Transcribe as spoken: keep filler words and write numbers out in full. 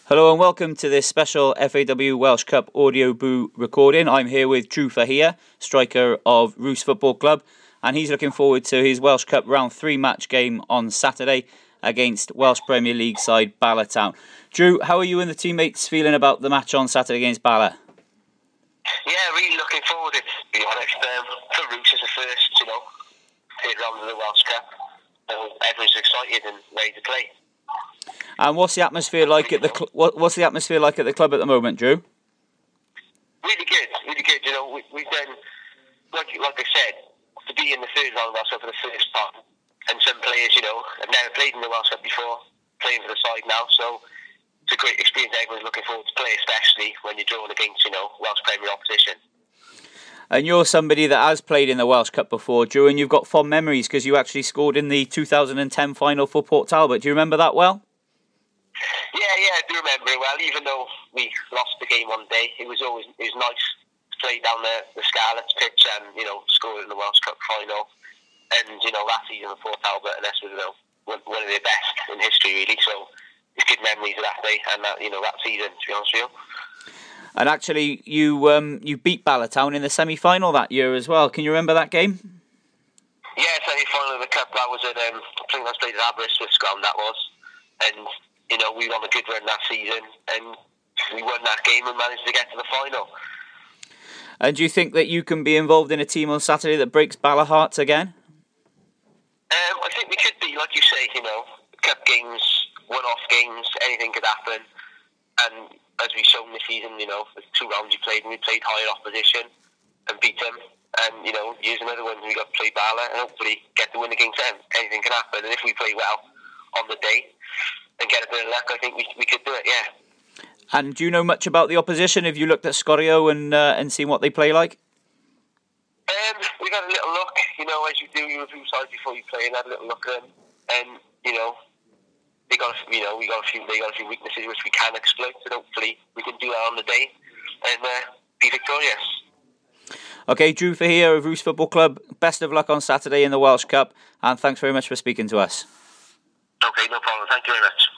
Hello and welcome to this special F A W Welsh Cup Audio Boo recording. I'm here with Drew Fahia, striker of Rhys Football Club, and he's looking forward to his Welsh Cup round three match game on Saturday against Welsh Premier League side Bala Town. Drew, how are you and the teammates feeling about the match on Saturday against Bala? Yeah, really looking forward to it, to be honest. Um, for Rhys is the first, you know, third round of the Welsh Cup. So everyone's excited and ready to play. And what's the atmosphere like at the cl- what, what's the atmosphere like at the club at the moment, Drew? Really good, really good. You know, we, we've done, like like I said, to be in the third round of the Welsh Cup for the first time, and some players, you know, have never played in the Welsh Cup before, playing for the side now. So it's a great experience. Everyone's looking forward to play, especially when you're drawing against, you know, Welsh Premier opposition. And you're somebody that has played in the Welsh Cup before, Drew, and you've got fond memories because you actually scored in the two thousand ten final for Port Talbot. Do you remember that well? Yeah, yeah, I do remember it well. Even though we lost the game one day, it was always it was nice to play down the, the Scarlets pitch and, you know, score in the Welsh Cup final. And, you know, that season for Port Talbot, and that's, you know, one of the best in history, really. So it's good memories of that day and that, you know, that season, to be honest with you. And actually, you um, you beat Bala Town in the semi-final that year as well. Can you remember that game? Yeah, semi-final of the Cup. That was at, um, I think I played at Aberystwyth ground, that was. And, you know, we won a good run that season, and we won that game and managed to get to the final. And do you think that you can be involved in a team on Saturday that breaks Bala hearts again? Um, I think we could be, like you say, you know, cup games, one-off games, anything could happen. And as we've shown this season, you know, the two rounds we played, and we played higher opposition and beat them. And, you know, here's another one, we got to play Bala and hopefully get the win against them. Anything can happen. And if we play well on the day and get a bit of luck, I think we we could do it, yeah. And do you know much about the opposition? Have you looked at Scorio and uh, and seen what they play like? Um, we got a little look, you know, as you do, you review sides before you play, and had a little look at them. And, you know, they got, a, you know, we got a few, they got a few weaknesses which we can exploit, and hopefully we can do that on the day and uh, be victorious. Okay, Drew Fahia of Rhys Football Club, best of luck on Saturday in the Welsh Cup, and thanks very much for speaking to us. Okay, no problem. Thank you very much.